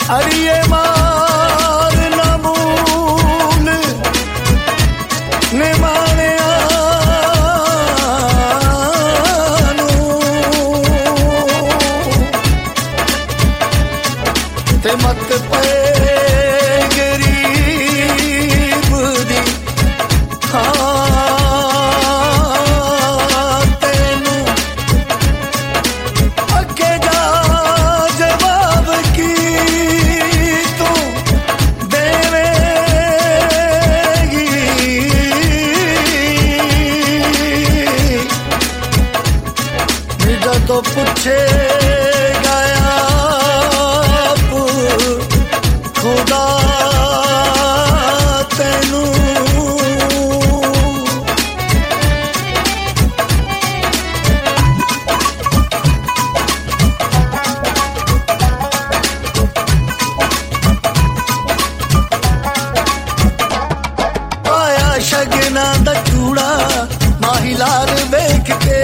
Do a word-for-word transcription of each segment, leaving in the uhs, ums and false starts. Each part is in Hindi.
अड़िए मार ना भूल निमाणिया ते मत पे गरीब दी हाँ तेनू अगे जा जवाब की तू देवेगी निजा तो पूछे खुदा तेनू पाया शगना दा चूड़ा माही लाल वेख के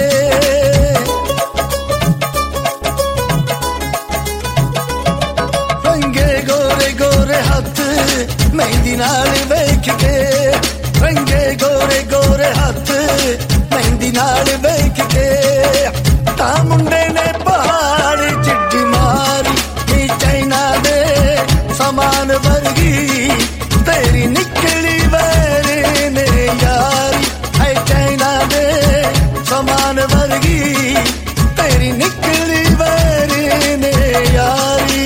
मेहंदी नाल वेख के रंगे गोरे गोरे हाथ मेहंदी नाल वेख के ता मुंडे ने पहाड़ चिट्ठी मारी नी चाइना दे समान वर्गी तेरी निकली वैरे ने यारी है चाइना दे समान वर्गी तेरी निकली वैरे ने यारी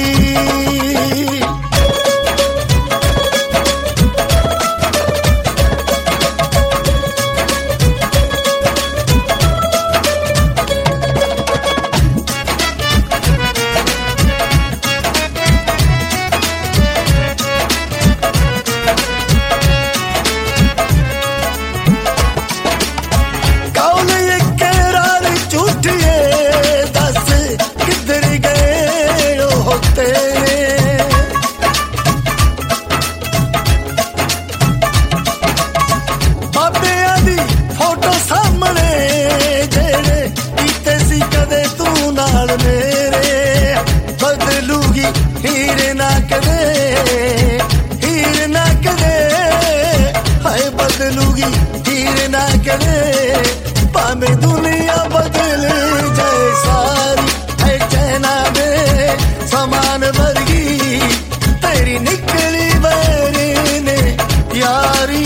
पामे दुनिया बदल जाए सारी है चैना दे समान वर्गी तेरी निकली वैरी ने यारी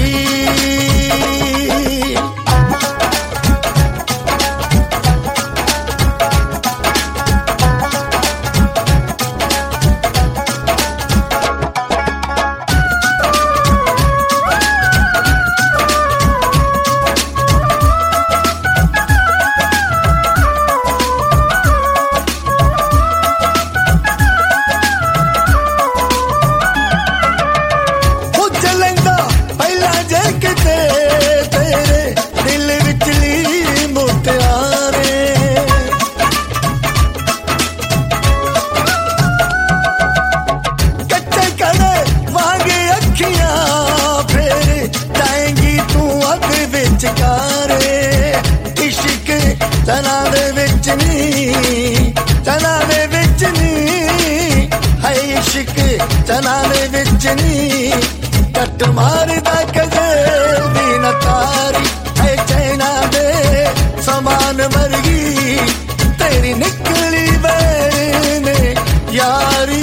तना दे विच नी तना दे विच नी है इश्क तना दे विच नी कट मारदा कदे भी न तारी है चैना दे समान वर्गी तेरी निकली बैने यारी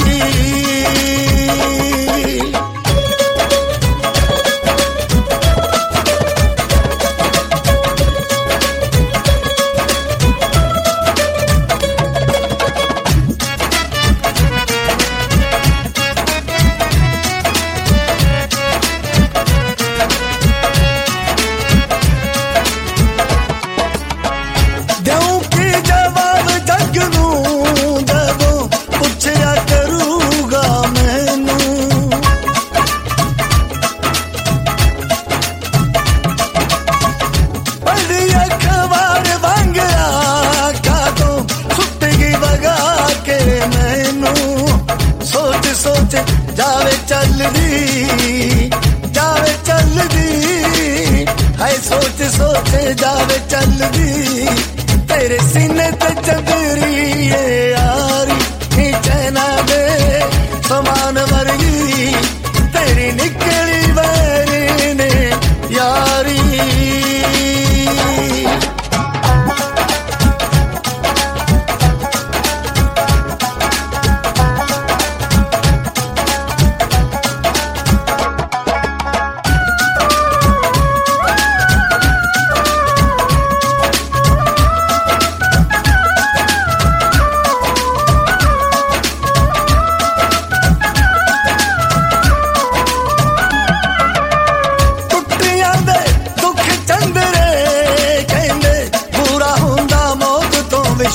जावे चल दी जावे चल दी है सोच सोच जावे चल दी तेरे सीने ते चंदरी यारी चैना दे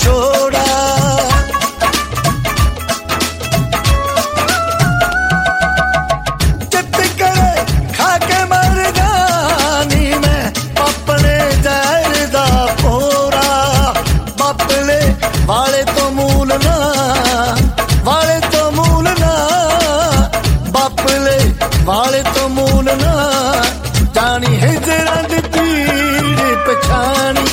ਵਿਛੋੜਾ ਚਿੱਤ ਕਰੇ ਖਾ ਕੇ ਮਰ ਜਾਨੀ ਮੈਂ ਆਪਣੇ ਜ਼ਹਿਰ ਦਾ ਭੋਰਾ ਬਾਪਲੇ ਵਾਲੇ ਤੋਂ ਮੂਲ ਨਾ ਵਾਲੇ ਤੋਂ ਮੂਲ ਨਾ ਬਾਪਲੇ ਵਾਲੇ ਤੋਂ ਮੂਲ ਨਾ ਜਾਣੀ ਹਿਜਰਾਂ ਦੀ ਪੀੜ ਪਛਾਣੀ